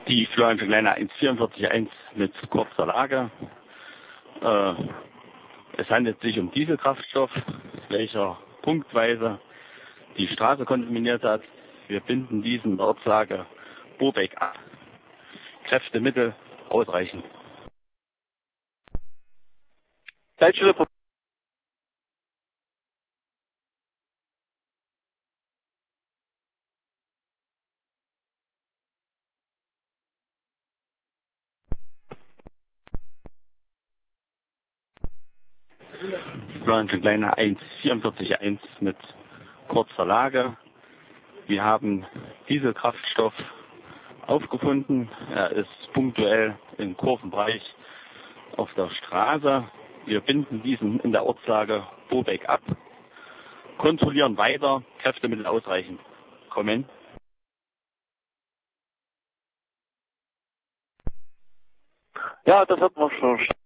Die Florian Kleiner 144.1 mit kurzer Lage. Es handelt sich um Dieselkraftstoff, welcher punktweise die Straße kontaminiert hat. Wir binden diesen in der Ortslage Bobeck ab. Kräftemittel ausreichend. Zeitschrift. Florian Kleiner 144.1 mit kurzer Lage. Wir haben Dieselkraftstoff aufgefunden. Er ist punktuell im Kurvenbereich auf der Straße. Wir binden diesen in der Ortslage Bobeck ab, kontrollieren weiter, Kräftemittel ausreichend. Kommen. Ja, das hat man schon.